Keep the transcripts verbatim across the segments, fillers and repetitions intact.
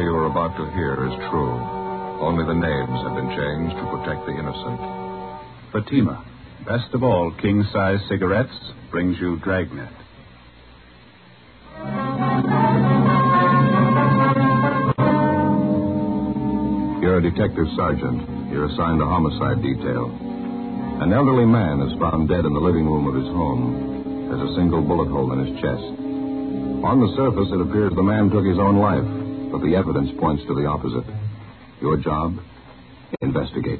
story you are about to hear is true. Only the names have been changed to protect the innocent. Fatima, best of all king-size cigarettes, brings you Dragnet. You're a detective sergeant. You're assigned to homicide detail. An elderly man is found dead in the living room of his home. There's a single bullet hole in his chest. On the surface, it appears the man took his own life, but the evidence points to the opposite. Your job? Investigate.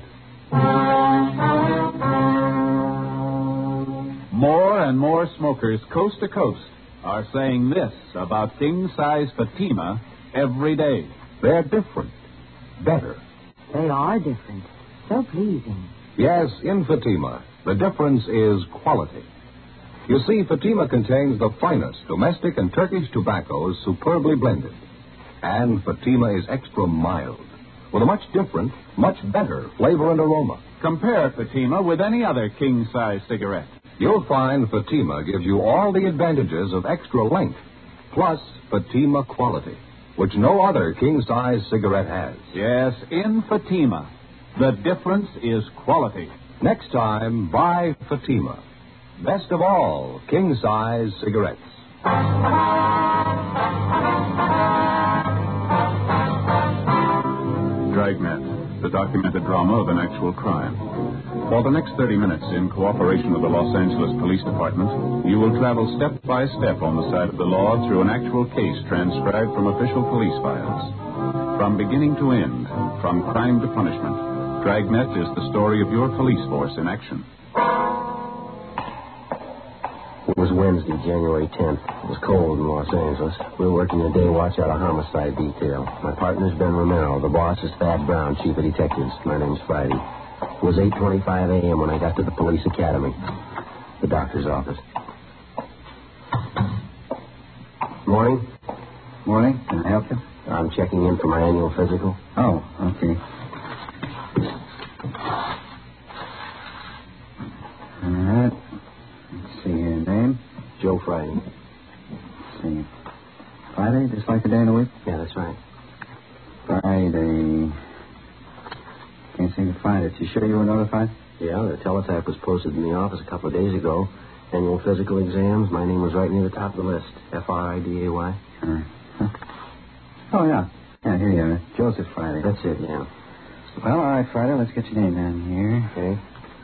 More and more smokers coast to coast are saying this about king-size Fatima every day. They're different. Better. They are different. So pleasing. Yes, in Fatima, the difference is quality. You see, Fatima contains the finest domestic and Turkish tobaccos superbly blended. And Fatima is extra mild, with a much different, much better flavor and aroma. Compare Fatima with any other king-size cigarette. You'll find Fatima gives you all the advantages of extra length, plus Fatima quality, which no other king-size cigarette has. Yes, in Fatima, the difference is quality. Next time, buy Fatima. Best of all king-size cigarettes. Dragnet, the documented drama of an actual crime. For the next thirty minutes, in cooperation with the Los Angeles Police Department, you will travel step by step on the side of the law through an actual case transcribed from official police files. From beginning to end, from crime to punishment, Dragnet is the story of your police force in action. It was Wednesday, January tenth. It was cold in Los Angeles. We were working a day watch out of homicide detail. My partner's Ben Romero. The boss is Thad Brown, chief of detectives. My name's Friday. It was eight twenty-five a.m. when I got to the police academy, the doctor's office. Morning. Morning. Can I help you? I'm checking in for my annual physical. Oh, okay. All right. Let's see your name. Joe Friday. Let's see. Friday, just like the day of the week? Yeah, that's right. Friday. Can't seem to find it. You sure you were notified? Yeah, the teletype was posted in the office a couple of days ago. Annual physical exams. My name was right near the top of the list. F R I D A Y. Uh, huh. Oh, yeah. Yeah, here you are. Joseph Friday. That's it, yeah. Well, all right, Friday. Let's get your name down here.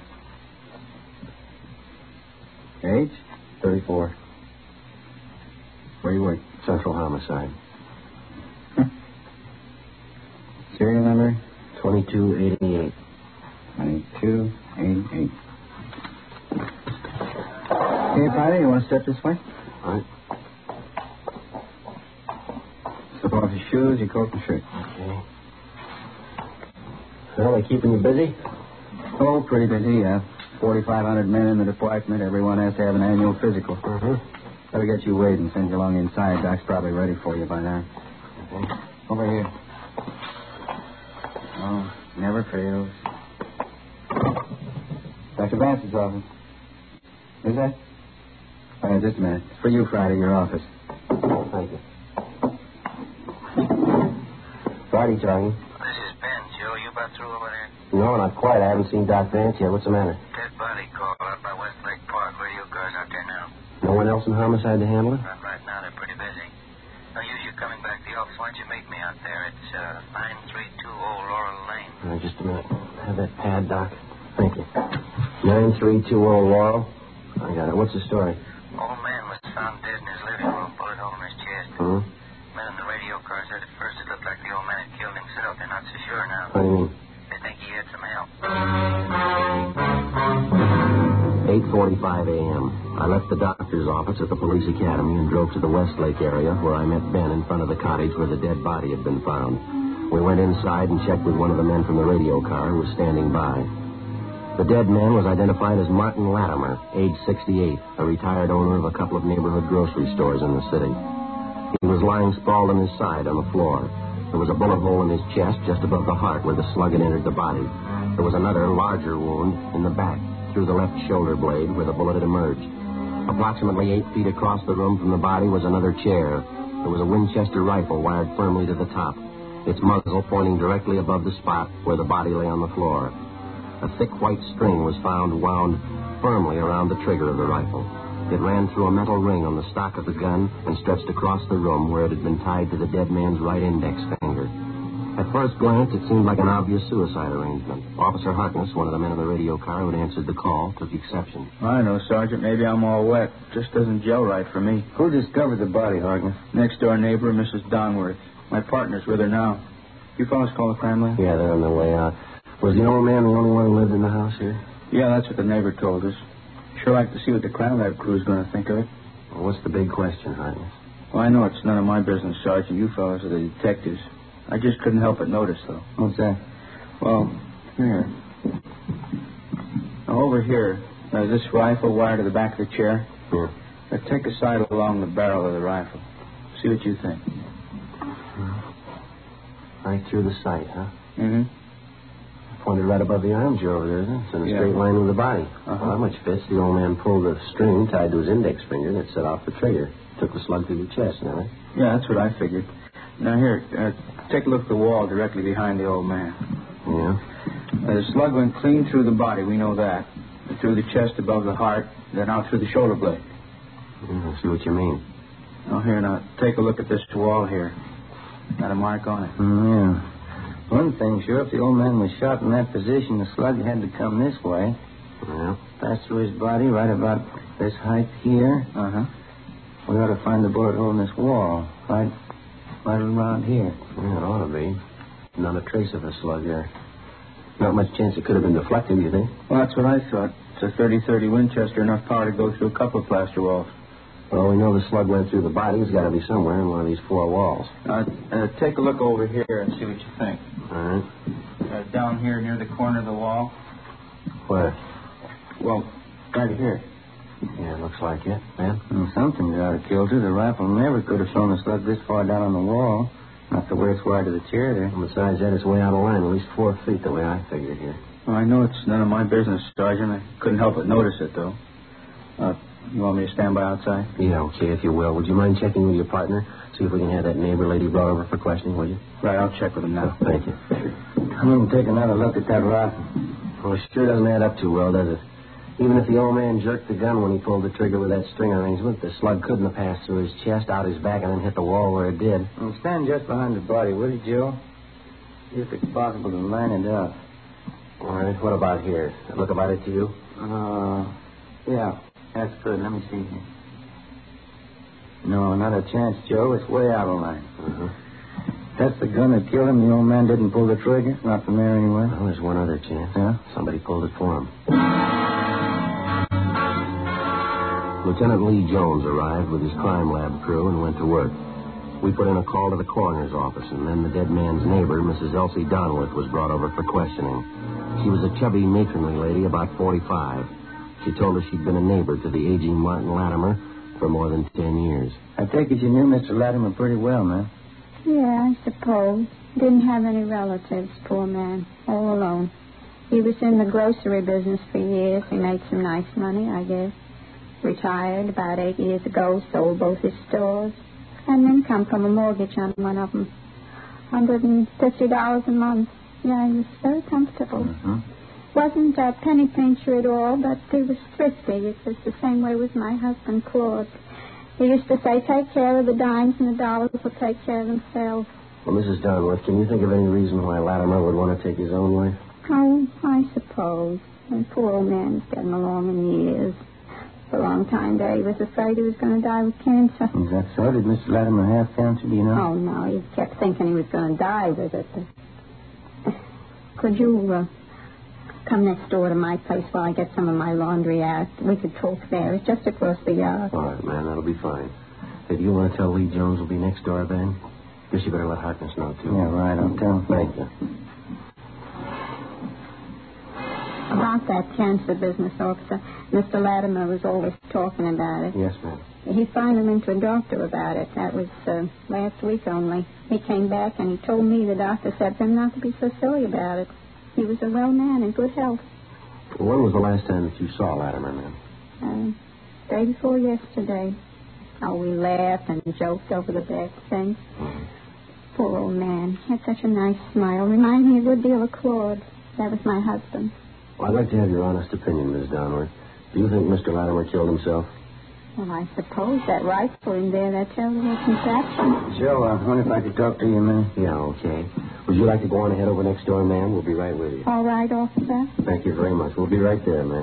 Okay. Age? thirty-four. Where you work? Central Homicide. Serial number? twenty-two eighty-eight. twenty-two eighty-eight. Okay, Friday, you want to step this way? All right. Slip off your shoes, your coat, and shirt. Okay. Well, they keeping you busy? Oh, pretty busy, yeah. forty-five hundred men in the department. Everyone has to have an annual physical. Uh-huh. Better get you weighed and send you along inside. Doc's probably ready for you by now. Okay. Over here. Oh, never fails. Doctor Vance's office. Is that? All right, just a minute. It's for you, Friday, your office. Thank you. Friday, Charlie. This is Ben. Joe, you about through over there? No, not quite. I haven't seen Doc Vance yet. What's the matter? Dead body call out by Westlake Park. Radio cars out there now. No one else in homicide to handle it? Not right now. They're pretty busy. No use you coming back to the office. Why don't you meet me out there? It's uh, nine three two Old Laurel Lane. All right, just a minute. Have that pad, Doc. Thank you. nine three two Old Laurel. I got it. What's the story? Old man was found dead in his living room. Bullet hole in his chest. Hmm? Men in the radio car said at first it looked like the old man had killed himself. They're not so sure now. What do you mean? They think he had some help. eight forty-five a.m. I left the doctor's office at the police academy and drove to the Westlake area where I met Ben in front of the cottage where the dead body had been found. We went inside and checked with one of the men from the radio car who was standing by. The dead man was identified as Martin Latimer, age sixty-eight, a retired owner of a couple of neighborhood grocery stores in the city. He was lying sprawled on his side on the floor. There was a bullet hole in his chest just above the heart where the slug had entered the body. There was another, larger wound in the back, through the left shoulder blade where the bullet had emerged. Approximately eight feet across the room from the body was another chair. There was a Winchester rifle wired firmly to the top. its muzzle pointing directly above the spot where the body lay on the floor. A thick white string was found wound firmly around the trigger of the rifle. It ran through a metal ring on the stock of the gun and stretched across the room where it had been tied to the dead man's right index finger. At first glance, it seemed like an obvious suicide arrangement. Officer Harkness, one of the men in the radio car who had answered the call, took exception. I know, Sergeant. Maybe I'm all wet. Just doesn't gel right for me. Who discovered the body, Harkness? Next door neighbor, Missus Donworth. My partner's with her now. You fellas call the crime lab? Yeah, they're on their way out. Was the old man the only one who lived in the house here? Yeah, that's what the neighbor told us. Sure like to see what the crime lab crew's going to think of it. Well, what's the big question, Harkness? Well, I know it's none of my business, Sergeant. You fellas are the detectives. I just couldn't help but notice, though. What's that? Well, here. Now, over here, there's this rifle wired to the back of the chair. Yeah. Now, take a sight along the barrel of the rifle. See what you think. Right through the sight, huh? Mm-hmm. Pointed right above the armchair over there, isn't it? It's in a Yeah. straight line with the body. Uh-huh. Well, that much fits. The old man pulled the string tied to his index finger that set off the trigger. Took the slug through the chest, now, right? Yeah, that's what I figured. Now, here, uh, take a look at the wall directly behind the old man. Yeah? Uh, the slug went clean through the body, we know that. Through the chest above the heart, then out through the shoulder blade. Yeah, I see what you mean. Oh, here, now, take a look at this wall here. Got a mark on it. Mm, yeah. One thing, sure, if the old man was shot in that position, the slug had to come this way. Yeah? Pass through his body right about this height here. Uh-huh. We ought to find the bullet hole in this wall. Right, right around here. Yeah, it ought to be. Not a trace of a slug there. Not much chance it could have been deflected, do you think? Well, that's what I thought. It's a thirty thirty Winchester, enough power to go through a couple of plaster walls. Well, we know the slug went through the body. It's got to be somewhere in one of these four walls. Uh, uh, take a look over here and see what you think. All right. Uh, down here near the corner of the wall. Where? Well, right here. Yeah, it looks like it, man. Well, something's out of kilter. The rifle never could have thrown the slug this far down on the wall. Not the way it's wired to the chair there. And besides that, it's way out of line, at least four feet the way I figured here. Well, I know it's none of my business, Sergeant. I couldn't help but notice it, though. Uh, you want me to stand by outside? Yeah, okay, if you will. Would you mind checking with your partner? See if we can have that neighbor lady brought over for questioning, will you? Right, I'll check with him now. Oh, thank you. Come in and take another look at that rifle. Well, it sure doesn't add up too well, does it? Even if the old man jerked the gun when he pulled the trigger with that string arrangement, the slug couldn't have passed through his chest, out his back, and then hit the wall where it did. Well, stand just behind the body, will you, Joe? See if it's possible to line it up. All right, what about here? Look about it to you? Uh, yeah, that's good. Let me see here. No, not a chance, Joe. It's way out of line. Uh-huh. That's the gun that killed him. The old man didn't pull the trigger. Not from there anywhere. Well, there's one other chance. Yeah? Somebody pulled it for him. Lieutenant Lee Jones arrived with his crime lab crew and went to work. We put in a call to the coroner's office, and then the dead man's neighbor, Missus Elsie Donworth, was brought over for questioning. She was a chubby, matronly lady, about forty-five. She told us she'd been a neighbor to the aging Martin Latimer for more than ten years. I take it you knew Mister Latimer pretty well, man. Yeah, I suppose. Didn't have any relatives, poor man. All alone. He was in the grocery business for years. He made some nice money, I guess. Retired about eight years ago, sold both his stores. Had an income from a mortgage on one of them. one hundred fifty dollars a month. Yeah, he was very comfortable. Mm-hmm. Wasn't a penny pincher at all, but he was thrifty. It was the same way with my husband, Claude. He used to say, take care of the dimes and the dollars will take care of themselves. Well, Missus Donworth, can you think of any reason why Latimer would want to take his own life? Oh, I suppose. The poor old man is getting along in years. For a long time there, he was afraid he was going to die with cancer. Is that so? Did Mister Latimer have cancer, do you know? Oh, no, he kept thinking he was going to die with it. Could you uh, come next door to my place while I get some of my laundry out? We could talk there. It's just across the yard. All right, man, that'll be fine. Hey, do you want to tell Lee Jones will be next door, Ben? Guess you better let Harkness know, too. Yeah, right. I'll tell him. Thank you. About that cancer business, officer, Mister Latimer was always talking about it. Yes, ma'am. He finally went to a doctor about it. That was uh, last week only. He came back and he told me the doctor said for him not to be so silly about it. He was a well man in good health. Well, when was the last time that you saw Latimer, ma'am? Uh, day before yesterday. Oh, we laughed and joked over the bad thing. Mm-hmm. Poor old man. He had such a nice smile. Reminded me a good deal of Claude. That was my husband. Well, I'd like to have your honest opinion, Miss Donworth. Do you think Mister Latimer killed himself? Well, I suppose that rifle in there, that terrible contraption. Joe, I wonder if I could talk to you a minute. Yeah, okay. Would you like to go on ahead over next door, ma'am? We'll be right with you. All right, officer. Thank you very much. We'll be right there, ma'am.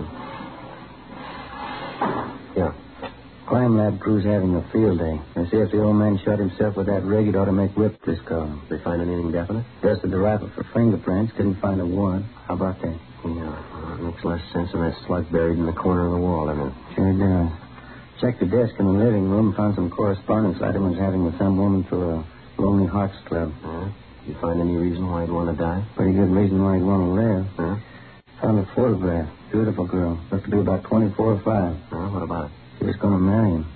Yeah. Crime lab crew's having a field day. They say if the old man shot himself with that rig, it ought to make whip this call. They find anything definite? Tested the rifle for fingerprints. Didn't find a warrant. How about that? Yeah, well, it makes less sense than that slug buried in the corner of the wall, doesn't it? Sure does. Checked the desk in the living room, found some correspondence Latimer was having with some woman for a Lonely Hearts Club. Huh? You find any reason why he'd want to die? Pretty good reason why he'd want to live. Huh? Found a photograph. Beautiful girl. Looked to be about twenty-four or five. Huh? What about it? She was going to marry him.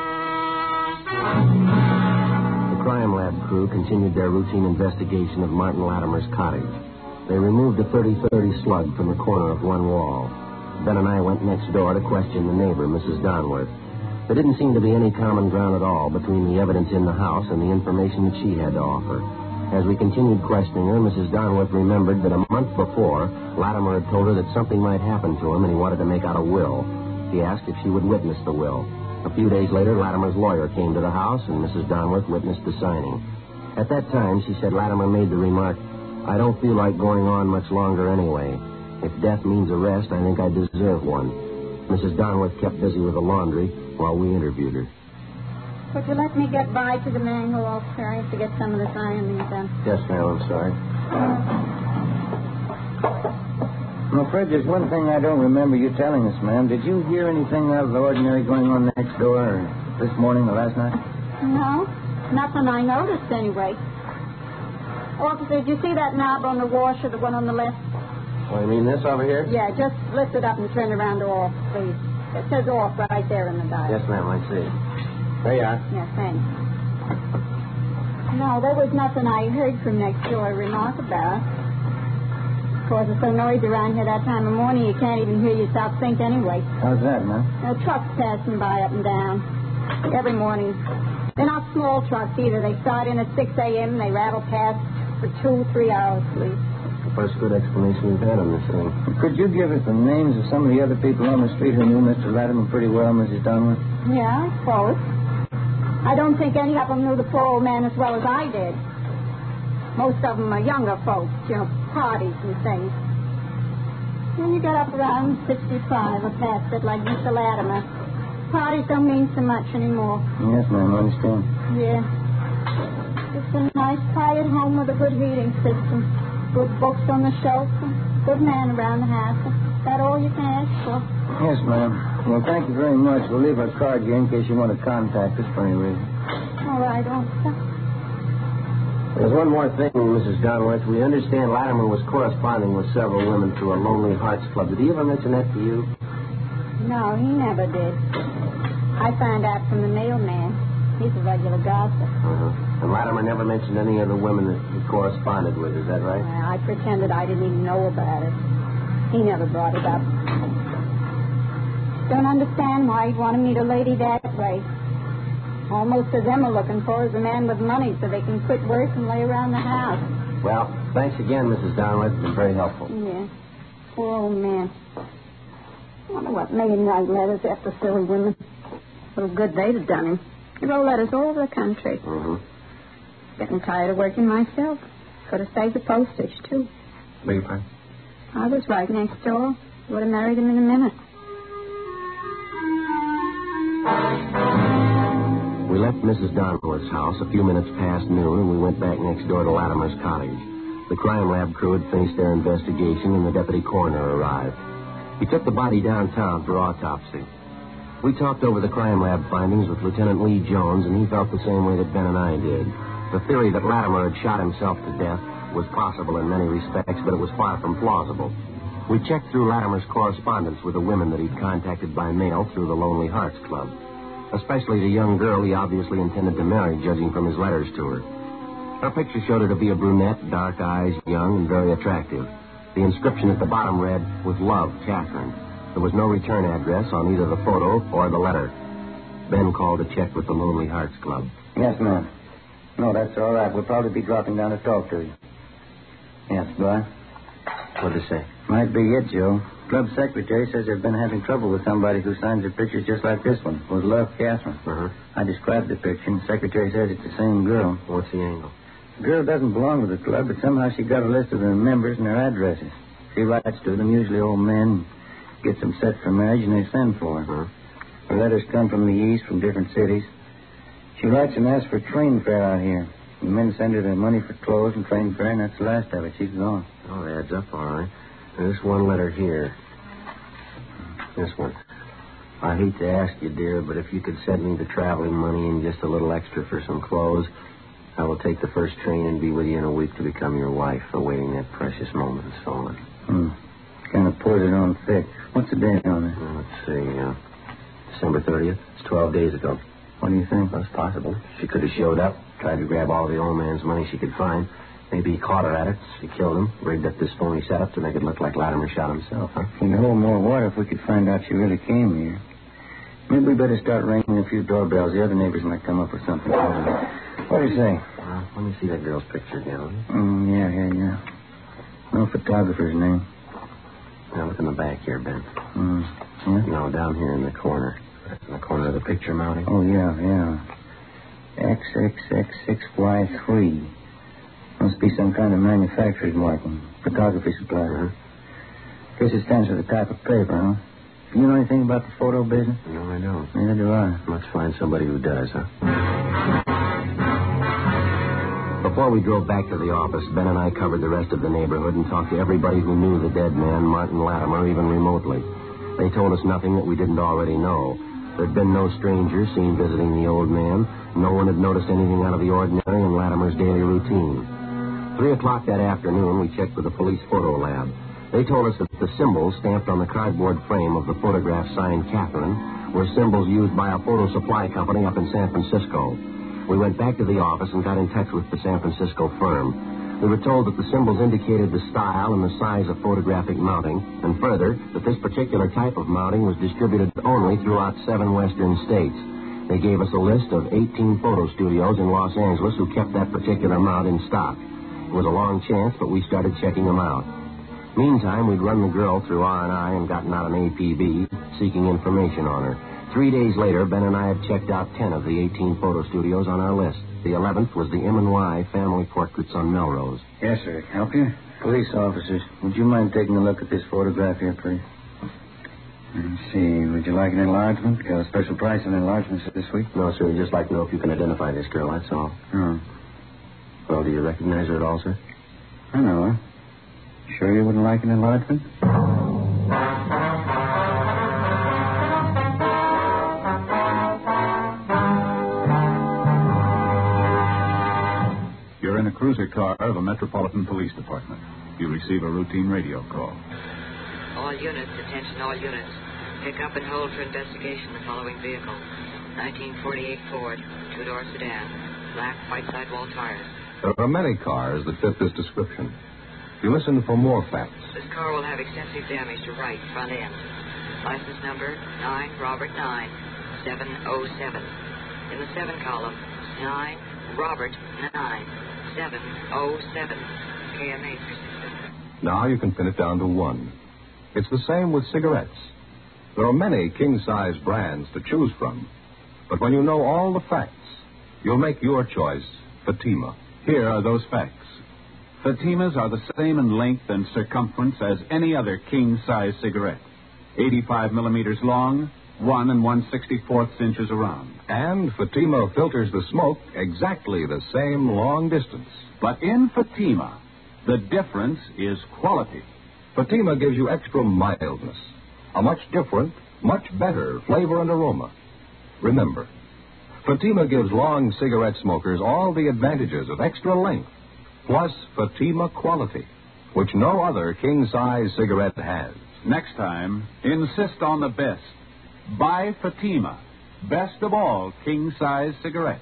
The crime lab crew continued their routine investigation of Martin Latimer's cottage. They removed a thirty thirty slug from the corner of one wall. Ben and I went next door to question the neighbor, Missus Donworth. There didn't seem to be any common ground at all between the evidence in the house and the information that she had to offer. As we continued questioning her, Missus Donworth remembered that a month before, Latimer had told her that something might happen to him and he wanted to make out a will. She asked if she would witness the will. A few days later, Latimer's lawyer came to the house and Missus Donworth witnessed the signing. At that time, she said Latimer made the remark, "I don't feel like going on much longer anyway. If death means arrest, I think I deserve one." Missus Donworth kept busy with the laundry while we interviewed her. Would you let me get by to the manhole, officer? I have to get some of this ironing done. Yes, ma'am, I'm sorry. I'm afraid there's one thing I don't remember you telling us, ma'am. Did you hear anything out of the ordinary going on next door or this morning or last night? No, nothing I noticed anyway. Officer, did you see that knob on the washer, the one on the left? Oh, you mean this over here? Yeah, just lift it up and turn it around to off, please. It says off right there in the dial. Yes, ma'am, I see. There you are. Yeah, thanks. No, there was nothing I heard from next door to remark about. Of course, it's so noisy around here that time of morning, you can't even hear yourself think anyway. How's that, ma'am? Uh, trucks passing by up and down every morning. They're not small trucks either. They start in at six a.m. and they rattle past for two, three hours, please. The first good explanation we've had on this thing. Could you give us the names of some of the other people on the street who knew Mister Latimer pretty well, Missus Donworth? Yeah, I suppose. I don't think any of them knew the poor old man as well as I did. Most of them are younger folks, you know, parties and things. When you get up around sixty-five or past it, like Mister Latimer, parties don't mean so much anymore. Yes, ma'am, I understand. Yeah. It's a nice, quiet home with a good heating system. Good books on the shelf. Good man around the house. Is that all you can ask for? Yes, ma'am. Well, thank you very much. We'll leave our card here in case you want to contact us for any reason. All right, officer. There's one more thing, Missus Donworth. We understand Latimer was corresponding with several women through a Lonely Hearts Club. Did he ever mention that to you? No, he never did. I found out from the mailman. He's a regular gossip. Uh-huh. And Latimer never mentioned any of the women that he corresponded with. Is that right? Well, I pretended I didn't even know about it. He never brought it up. Don't understand why he'd want to meet a lady that way. All most of them are looking for is a man with money so they can quit work and lay around the house. Well, thanks again, Missus Donworth. It's been very helpful. Yeah. Poor old man. I wonder what made him write letters after silly women. What good they'd have done him. He wrote letters all over the country. Mm-hmm. Getting tired of working myself. Could have saved the postage, too. Beg your pardon? I was right next door. Would have married him in a minute. We left Missus Donworth's house a few minutes past noon, and we went back next door to Latimer's cottage. The crime lab crew had finished their investigation, and the deputy coroner arrived. He took the body downtown for autopsy. We talked over the crime lab findings with Lieutenant Lee Jones, and he felt the same way that Ben and I did. The theory that Latimer had shot himself to death was possible in many respects, but it was far from plausible. We checked through Latimer's correspondence with the women that he'd contacted by mail through the Lonely Hearts Club, especially the young girl he obviously intended to marry, judging from his letters to her. Her picture showed her to be a brunette, dark eyes, young, and very attractive. The inscription at the bottom read, "With love, Catherine." There was no return address on either the photo or the letter. Ben called to check with the Lonely Hearts Club. Yes, ma'am. No, that's all right. We'll probably be dropping down to talk to you. Yes, boy. What'd they say? Might be it, Joe. Club secretary says they've been having trouble with somebody who signs their pictures just like this one. With Love, Catherine. Uh-huh. I described the picture, and the secretary says it's the same girl. What's the angle? The girl doesn't belong to the club, but somehow she got a list of the members and their addresses. She writes to them, usually old men, gets them set for marriage, and they send for her. Uh-huh. Her letters come from the east, from different cities. She writes and asks for train fare out here. The men send her the money for clothes and train fare, and that's the last of it. She's gone. Oh, it adds up all right. There's one letter here. This one. I hate to ask you, dear, but if you could send me the traveling money and just a little extra for some clothes, I will take the first train and be with you in a week to become your wife, awaiting that precious moment and so on. Hmm. Kind of poured it on thick. What's the date on it? Well, let's see. Uh, December thirtieth. It's twelve days ago. What do you think? Well, it's possible. She could have showed up, tried to grab all the old man's money she could find. Maybe he caught her at it. She killed him, rigged up this phony setup to make it look like Latimer shot himself, huh? We'd hold more water if we could find out she really came here. Maybe we better start ringing a few doorbells. The other neighbors might come up with something. What do you say? Well, let me see that girl's picture again, will you? Mm, yeah, yeah, yeah. No photographer's name. Now, look in the back here, Ben. Mm, yeah? No, down here in the corner. In the corner of the picture mounting. Oh, yeah, yeah. X X X six Y three. Must be some kind of manufacturer's marking. Photography supply. Uh-huh. Guess it stands for the type of paper, huh? Do you know anything about the photo business? No, I don't. Neither do I. Let's find somebody who does, huh? Before we drove back to the office, Ben and I covered the rest of the neighborhood and talked to everybody who knew the dead man, Martin Latimer, even remotely. They told us nothing that we didn't already know. There'd been no strangers seen visiting the old man. No one had noticed anything out of the ordinary in Latimer's daily routine. Three o'clock that afternoon, we checked with the police photo lab. They told us that the symbols stamped on the cardboard frame of the photograph signed Catherine were symbols used by a photo supply company up in San Francisco. We went back to the office and got in touch with the San Francisco firm. We were told that the symbols indicated the style and the size of photographic mounting, and further, that this particular type of mounting was distributed only throughout seven western states. They gave us a list of eighteen photo studios in Los Angeles who kept that particular mount in stock. It was a long chance, but we started checking them out. Meantime, we'd run the girl through R and I and gotten out an A P B, seeking information on her. Three days later, Ben and I had checked out ten of the eighteen photo studios on our list. The eleventh was the M and Y Family Portraits on Melrose. Yes, sir. Can I help you? Police officers, would you mind taking a look at this photograph here, please? Let's see. Would you like an enlargement? Got a special price on enlargements this week? No, sir. We'd just like to know if you can identify this girl, that's all. Oh. Well, do you recognize her at all, sir? I know her. Sure you wouldn't like an enlargement? You're in a cruiser car of a Metropolitan Police Department. You receive a routine radio call. All units, attention all units. Pick up and hold for investigation the following vehicle. nineteen forty-eight Ford, two-door sedan, black white sidewall tires. There are many cars that fit this description. You listen for more facts. This car will have extensive damage to right front end. License number nine Robert nine seven oh seven. In the seven column, nine Robert nine seven oh seven. K M A persistent. Now you can pin it down to one. It's the same with cigarettes. There are many king-size brands to choose from. But when you know all the facts, you'll make your choice Fatima. Here are those facts. Fatimas are the same in length and circumference as any other king-size cigarette. eighty-five millimeters long, one and one sixty-fourth inches around. And Fatima filters the smoke exactly the same long distance. But in Fatima, the difference is quality. Fatima gives you extra mildness, a much different, much better flavor and aroma. Remember, Fatima gives long cigarette smokers all the advantages of extra length, plus Fatima quality, which no other king-size cigarette has. Next time, insist on the best. Buy Fatima, best of all king-size cigarettes.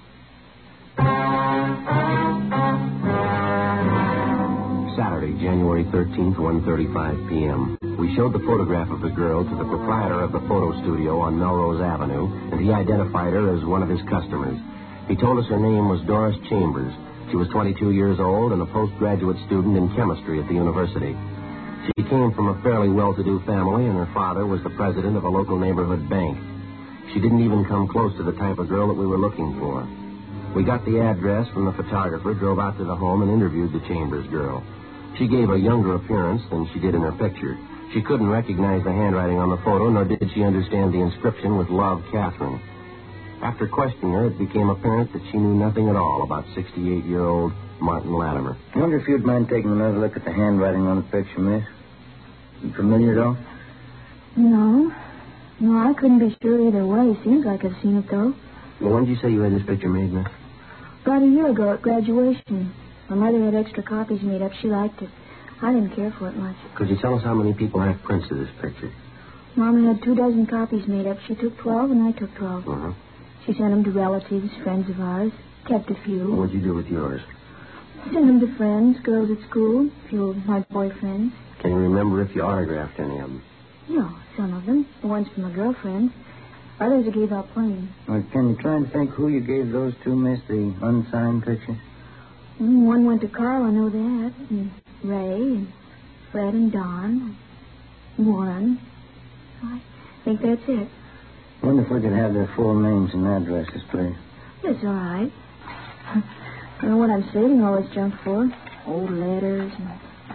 Saturday, January January thirteenth, one thirty-five p.m. We showed the photograph of the girl to the proprietor of the photo studio on Melrose Avenue, and he identified her as one of his customers. He told us her name was Doris Chambers. She was twenty-two years old and a postgraduate student in chemistry at the university. She came from a fairly well-to-do family, and her father was the president of a local neighborhood bank. She didn't even come close to the type of girl that we were looking for. We got the address from the photographer, drove out to the home, and interviewed the Chambers girl. She gave a younger appearance than she did in her picture. She couldn't recognize the handwriting on the photo, nor did she understand the inscription with Love, Catherine. After questioning her, it became apparent that she knew nothing at all about sixty-eight-year-old Martin Latimer. I wonder if you'd mind taking another look at the handwriting on the picture, miss. You familiar at all? No. No, I couldn't be sure either way. Seems like I've seen it, though. Well, when did you say you had this picture made, miss? About a year ago at graduation. My mother had extra copies made up. She liked it. I didn't care for it much. Could you tell us how many people have prints of this picture? Mama had two dozen copies made up. She took twelve, and I took twelve. Uh-huh. She sent them to relatives, friends of ours. Kept a few. What'd you do with yours? Sent them to friends, girls at school, a few of my boyfriends. Can you remember if you autographed any of them? No, some of them. The ones from my girlfriends. Others I gave out plain. Well, can you try and think who you gave those to, miss, the unsigned picture? Mm, one went to Carl, I know that. And Ray, and Fred and Don. Warren. I think that's it. I wonder if we could have their full names and addresses, please. That's all right. I don't know what I'm saving all this junk for. Old letters and...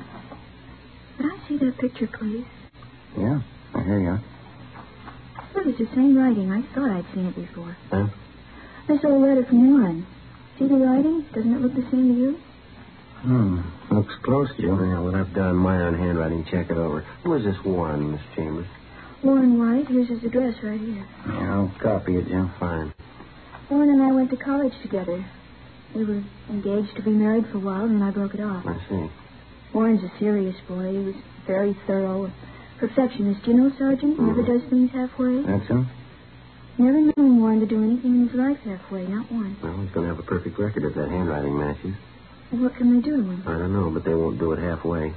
Could I see that picture, please? Yeah, I hear you. Look, it's the same writing. I thought I'd seen it before. Huh? This old letter from Warren. See the writing? Doesn't it look the same to you? Hmm. Looks close to you. Well, we'll have Don Meyer on handwriting check it over. Who is this Warren, Miss Chambers? Warren White. Here's his address right here. Yeah, I'll copy it, Jim. Fine. Warren and I went to college together. We were engaged to be married for a while, and then I broke it off. I see. Warren's a serious boy. He was very thorough. Perfectionist. You know, Sergeant? Mm-hmm. Never does things halfway. That's him? Never known Warren to do anything in his life halfway, not once. Well, he's going to have a perfect record if that handwriting matches. Well, what can they do to him? I don't know, but they won't do it halfway.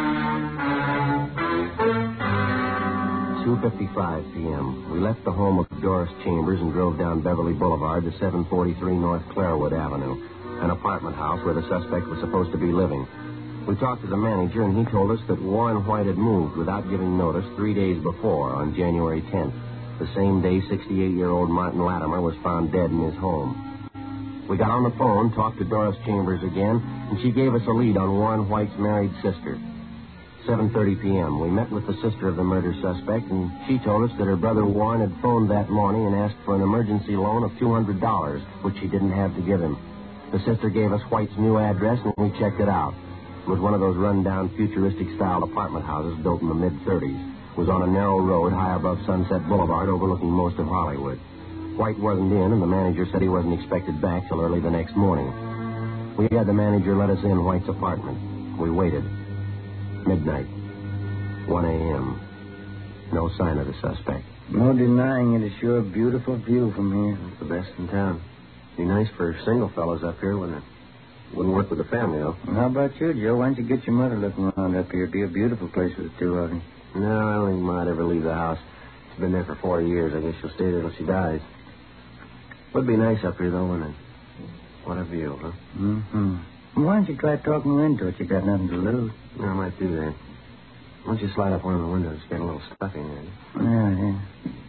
two fifty-five p.m. We left the home of Doris Chambers and drove down Beverly Boulevard to seven forty-three North Clairwood Avenue, an apartment house where the suspect was supposed to be living. We talked to the manager, and he told us that Warren White had moved without giving notice three days before, on January tenth, the same day sixty-eight-year-old Martin Latimer was found dead in his home. We got on the phone, talked to Doris Chambers again, and she gave us a lead on Warren White's married sister. seven thirty p.m. We met with the sister of the murder suspect, and she told us that her brother Warren had phoned that morning and asked for an emergency loan of two hundred dollars, which she didn't have to give him. The sister gave us White's new address, and we checked it out. It was one of those run-down, futuristic-style apartment houses built in the mid-thirties. It was on a narrow road high above Sunset Boulevard, overlooking most of Hollywood. White wasn't in, and the manager said he wasn't expected back till early the next morning. We had the manager let us in White's apartment. We waited. Midnight. one a.m. No sign of the suspect. No denying it. It's sure a beautiful view from here. It's the best in town. Be nice for single fellows up here, wouldn't it? Wouldn't work with the family, though. Well, how about you, Joe? Why don't you get your mother looking around up here? It'd be a beautiful place with the two of you. No, I don't think Ma'd ever leave the house. She's been there for forty years. I guess she'll stay there till she dies. Would be nice up here, though, wouldn't it? What a view, huh? Mm-hmm. Well, why don't you try talking her into it? You got nothing to lose. Yeah, I might do that. Why don't you slide up one of the windows? It's got a little stuffy in it. Yeah, yeah.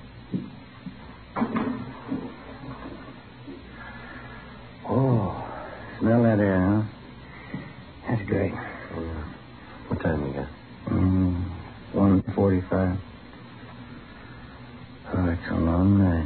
Oh, smell that air, huh? That's great. Yeah. What time we got? Mm, one forty-five. Oh, it's a long night.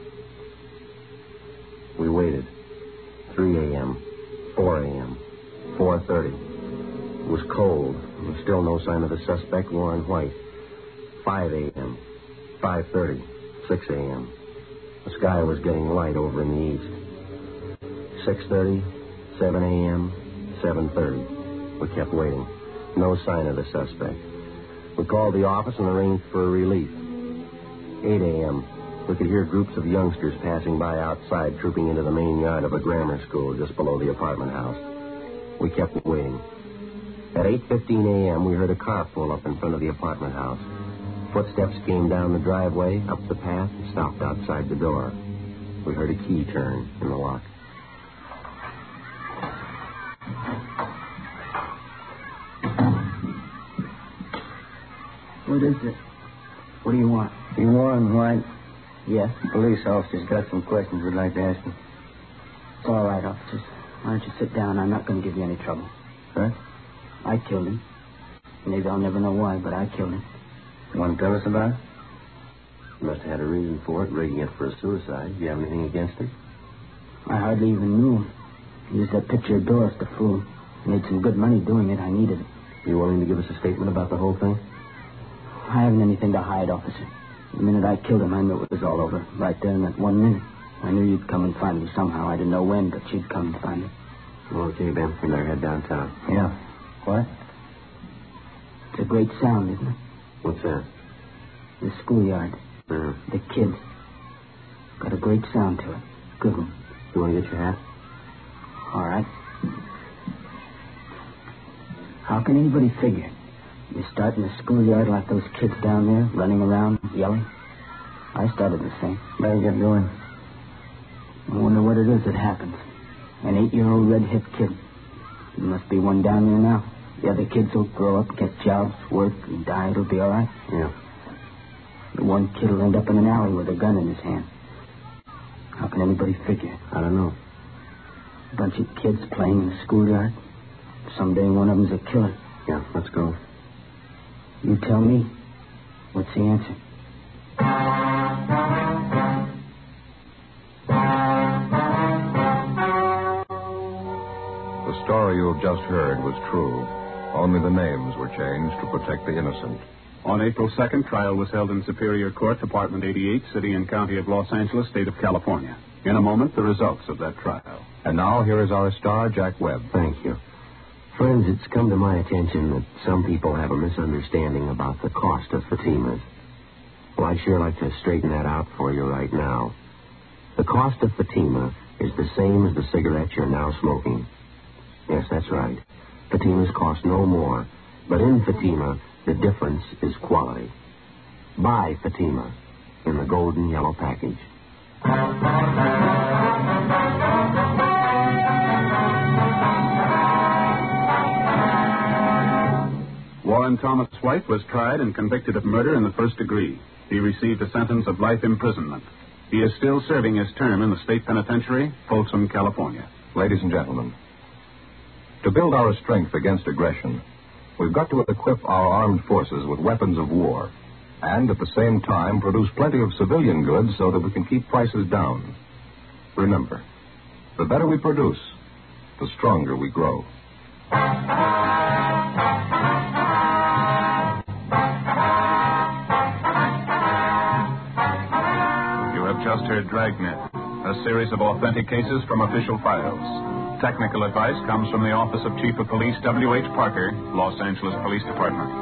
We waited. three a.m., four a.m., four thirty. It was cold. There was still no sign of the suspect, Warren White. five a.m., five thirty, six a.m. The sky was getting light over in the east. six thirty, seven a.m., seven thirty. We kept waiting. No sign of the suspect. We called the office and arranged for a relief. eight a.m. We could hear groups of youngsters passing by outside, trooping into the main yard of a grammar school just below the apartment house. We kept waiting. At eight fifteen a.m., we heard a car pull up in front of the apartment house. Footsteps came down the driveway, up the path, and stopped outside the door. We heard a key turn in the lock. What is it? What do you want? You Warren White? Yes? Police officer's got some questions we'd like to ask you. It's all right, officers. Why don't you sit down? I'm not going to give you any trouble. Huh? I killed him. Maybe I'll never know why, but I killed him. You want to tell us about it? You must have had a reason for it, rigging it for a suicide. Do you have anything against him? I hardly even knew him. He used that picture of Doris to fool. Made some good money doing it. I needed it. You willing to give us a statement about the whole thing? I haven't anything to hide, officer. The minute I killed him, I knew it was all over. Right there in that one minute. I knew you'd come and find me somehow. I didn't know when, but you'd come and find me. Okay, Ben. We better head downtown. Yeah. What? It's a great sound, isn't it? What's that? The schoolyard. Uh, The kid. Got a great sound to it. Good one. You want to get your hat? All right. How can anybody figure? You start in the schoolyard like those kids down there, running around, yelling? I started the same. Better get going. I wonder what it is that happens. An eight-year-old red-hip kid. There must be one down there now. The other kids will grow up, get jobs, work, and die. It'll be all right. Yeah. The one kid will end up in an alley with a gun in his hand. How can anybody figure? I don't know. A bunch of kids playing in the schoolyard. Someday one of them's a killer. Yeah, let's go. You tell me. What's the answer? The story you have just heard was true. Only the names were changed to protect the innocent. On April second, trial was held in Superior Court, Department eighty-eight, City and County of Los Angeles, State of California. In a moment, the results of that trial. And now, here is our star, Jack Webb. Thank you. Friends, it's come to my attention that some people have a misunderstanding about the cost of Fatimas. Well, I'd sure like to straighten that out for you right now. The cost of Fatima is the same as the cigarettes you're now smoking. Yes, that's right. Fatimas cost no more. But in Fatima, the difference is quality. Buy Fatima in the golden yellow package. Warren Thomas White was tried and convicted of murder in the first degree. He received a sentence of life imprisonment. He is still serving his term in the state penitentiary, Folsom, California. Ladies and gentlemen, to build our strength against aggression, we've got to equip our armed forces with weapons of war and at the same time produce plenty of civilian goods so that we can keep prices down. Remember, the better we produce, the stronger we grow. You have just heard Dragnet, a series of authentic cases from official files. Technical advice comes from the Office of Chief of Police W H Parker, Los Angeles Police Department.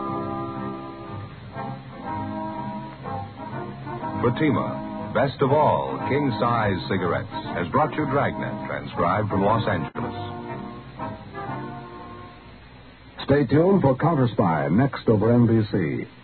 Fatima, best of all king-size cigarettes, has brought you Dragnet, transcribed from Los Angeles. Stay tuned for Counter Spy, next over N B C.